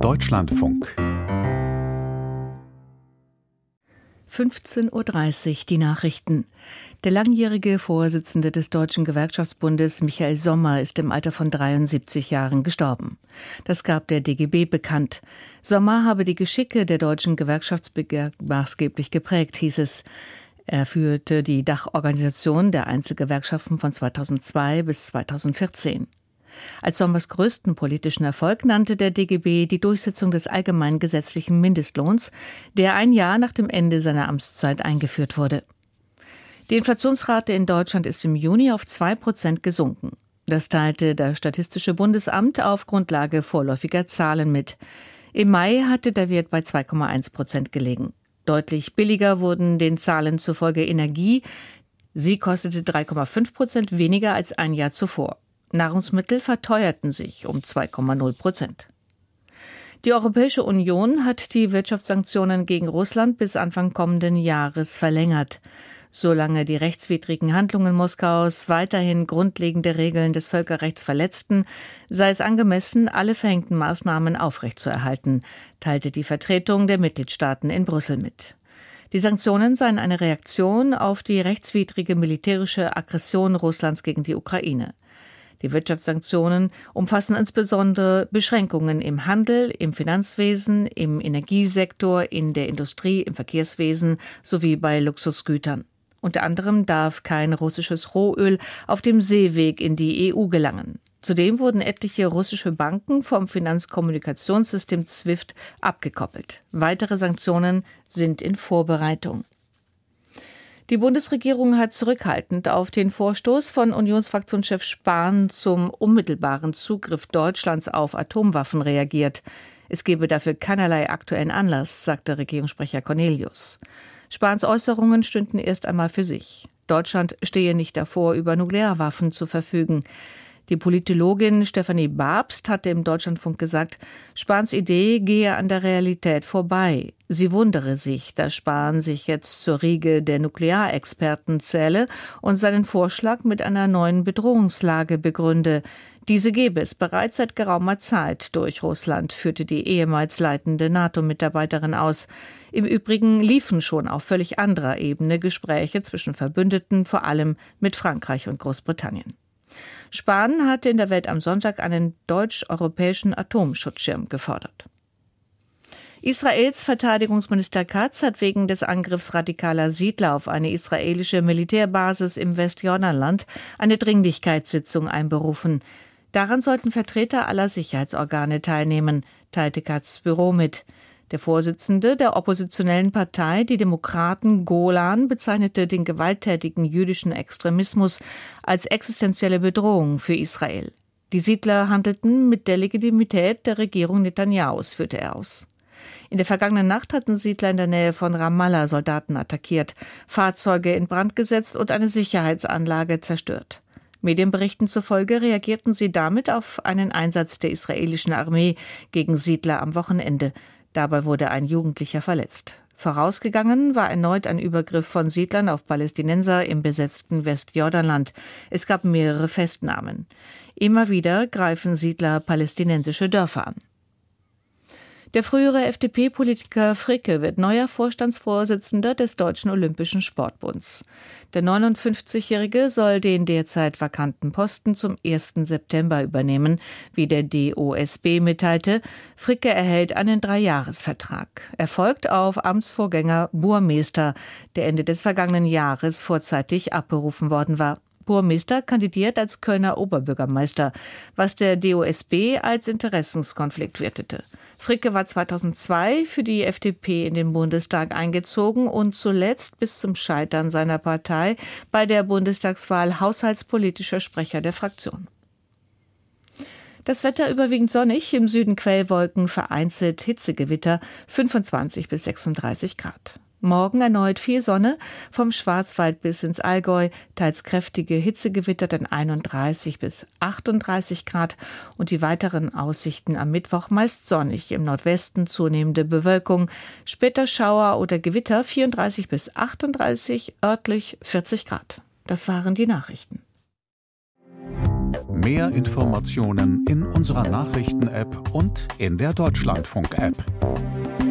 Deutschlandfunk 15:30 Uhr die Nachrichten. Der langjährige Vorsitzende des Deutschen Gewerkschaftsbundes Michael Sommer ist im Alter von 73 Jahren gestorben. Das gab der DGB bekannt. Sommer habe die Geschicke der deutschen Gewerkschaftsbewegung maßgeblich geprägt, hieß es. Er führte die Dachorganisation der Einzelgewerkschaften von 2002 bis 2014. Als Sommers größten politischen Erfolg nannte der DGB die Durchsetzung des allgemeinen gesetzlichen Mindestlohns, der ein Jahr nach dem Ende seiner Amtszeit eingeführt wurde. Die Inflationsrate in Deutschland ist im Juni auf 2% gesunken. Das teilte das Statistische Bundesamt auf Grundlage vorläufiger Zahlen mit. Im Mai hatte der Wert bei 2,1% gelegen. Deutlich billiger wurden den Zahlen zufolge Energie. Sie kostete 3,5% weniger als ein Jahr zuvor. Nahrungsmittel verteuerten sich um 2,0%. Die Europäische Union hat die Wirtschaftssanktionen gegen Russland bis Anfang kommenden Jahres verlängert. Solange die rechtswidrigen Handlungen Moskaus weiterhin grundlegende Regeln des Völkerrechts verletzten, sei es angemessen, alle verhängten Maßnahmen aufrechtzuerhalten, teilte die Vertretung der Mitgliedstaaten in Brüssel mit. Die Sanktionen seien eine Reaktion auf die rechtswidrige militärische Aggression Russlands gegen die Ukraine. Die Wirtschaftssanktionen umfassen insbesondere Beschränkungen im Handel, im Finanzwesen, im Energiesektor, in der Industrie, im Verkehrswesen sowie bei Luxusgütern. Unter anderem darf kein russisches Rohöl auf dem Seeweg in die EU gelangen. Zudem wurden etliche russische Banken vom Finanzkommunikationssystem SWIFT abgekoppelt. Weitere Sanktionen sind in Vorbereitung. Die Bundesregierung hat zurückhaltend auf den Vorstoß von Unionsfraktionschef Spahn zum unmittelbaren Zugriff Deutschlands auf Atomwaffen reagiert. Es gebe dafür keinerlei aktuellen Anlass, sagte Regierungssprecher Cornelius. Spahns Äußerungen stünden erst einmal für sich. Deutschland stehe nicht davor, über Nuklearwaffen zu verfügen. Die Politologin Stefanie Babst hatte im Deutschlandfunk gesagt, Spahns Idee gehe an der Realität vorbei. Sie wundere sich, dass Spahn sich jetzt zur Riege der Nuklearexperten zähle und seinen Vorschlag mit einer neuen Bedrohungslage begründe. Diese gebe es bereits seit geraumer Zeit durch Russland, führte die ehemals leitende NATO-Mitarbeiterin aus. Im Übrigen liefen schon auf völlig anderer Ebene Gespräche zwischen Verbündeten, vor allem mit Frankreich und Großbritannien. Spahn hatte in der Welt am Sonntag einen deutsch-europäischen Atomschutzschirm gefordert. Israels Verteidigungsminister Katz hat wegen des Angriffs radikaler Siedler auf eine israelische Militärbasis im Westjordanland eine Dringlichkeitssitzung einberufen. Daran sollten Vertreter aller Sicherheitsorgane teilnehmen, teilte Katz' Büro mit. Der Vorsitzende der oppositionellen Partei, die Demokraten Golan, bezeichnete den gewalttätigen jüdischen Extremismus als existenzielle Bedrohung für Israel. Die Siedler handelten mit der Legitimität der Regierung Netanyahus, führte er aus. In der vergangenen Nacht hatten Siedler in der Nähe von Ramallah Soldaten attackiert, Fahrzeuge in Brand gesetzt und eine Sicherheitsanlage zerstört. Medienberichten zufolge reagierten sie damit auf einen Einsatz der israelischen Armee gegen Siedler am Wochenende. Dabei wurde ein Jugendlicher verletzt. Vorausgegangen war erneut ein Übergriff von Siedlern auf Palästinenser im besetzten Westjordanland. Es gab mehrere Festnahmen. Immer wieder greifen Siedler palästinensische Dörfer an. Der frühere FDP-Politiker Fricke wird neuer Vorstandsvorsitzender des Deutschen Olympischen Sportbunds. Der 59-Jährige soll den derzeit vakanten Posten zum 1. September übernehmen, wie der DOSB mitteilte. Fricke erhält einen 3-Jahres-Vertrag. Er folgt auf Amtsvorgänger Burmester, der Ende des vergangenen Jahres vorzeitig abberufen worden war. Burmester kandidiert als Kölner Oberbürgermeister, was der DOSB als Interessenskonflikt wertete. Fricke war 2002 für die FDP in den Bundestag eingezogen und zuletzt bis zum Scheitern seiner Partei bei der Bundestagswahl haushaltspolitischer Sprecher der Fraktion. Das Wetter überwiegend sonnig, im Süden Quellwolken, vereinzelt Hitzegewitter, 25 bis 36 Grad. Morgen erneut viel Sonne, vom Schwarzwald bis ins Allgäu, teils kräftige Hitzegewitter, dann 31 bis 38 Grad und die weiteren Aussichten am Mittwoch meist sonnig, im Nordwesten zunehmende Bewölkung, später Schauer oder Gewitter 34 bis 38, örtlich 40 Grad. Das waren die Nachrichten. Mehr Informationen in unserer Nachrichten-App und in der Deutschlandfunk-App.